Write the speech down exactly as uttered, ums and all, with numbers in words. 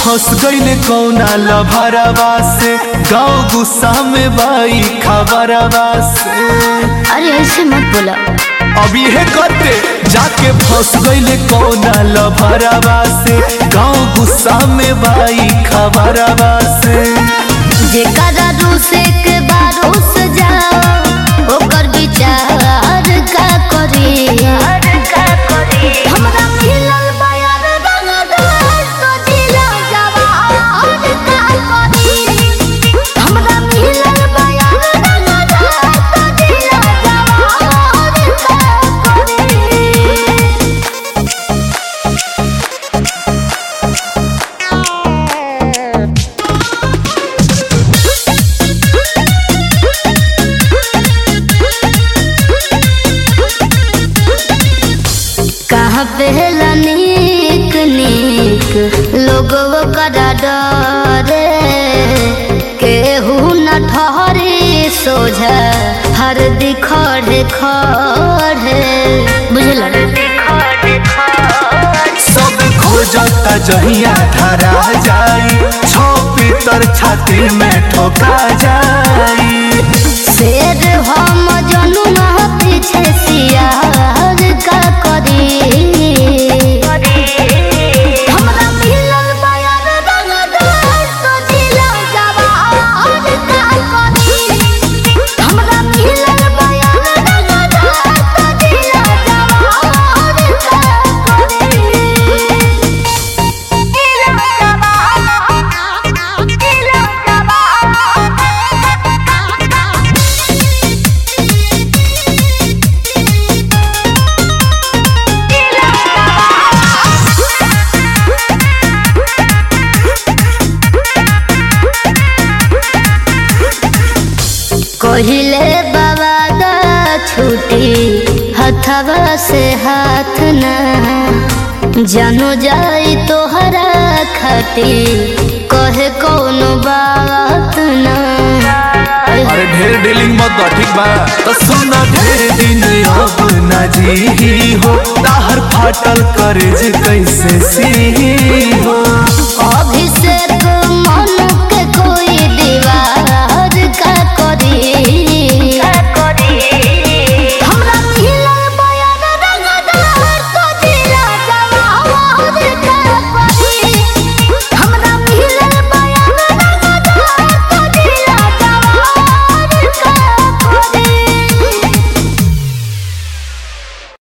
फंस गईले कौना लभरवा से, गाँव गुस्सा में बाई खबरवा से। अरे ऐसे मत बोला। अब ये करते जाके फंस गईले कौना लभरवा से, गाँव गुस्सा में बाई खबरवा से। जेकरा रूसे के बारूस जाओ ओकर विचार का करी। हमरा मिलल बयान रंगदार तो जिला जवान का करी। हमरा मिलल बयान रंगदार तो जिला जवान का करी। कहाँ पहला नीक नीक लोगों का डरे, केहू न ठहरे सोझा हर दिखड़े खड़े। बुझल सब खोजता जहिया धरा जाई, छो पीतर छाती में ठोका जाई। शेर हम जनुआ पीछे सियार का करी। हमरा मिलल बयान रंगदार तो जिला जवान का करी। हमरा मिलल बयान रंगदार तो जिला जवान का करी। जिला जवान, जिला जवान। कहिले बाबा दा छुटी हथवा से हाथ ना, जानो जाई तोहरा खाती कहे कौनो बात ना। अरे ढेर डीलिंग मत दो ठीक बा, तो सुना ढेर दिन अब न जी हो, ताहर फाटल कर्ज कैसे सी हो। अभी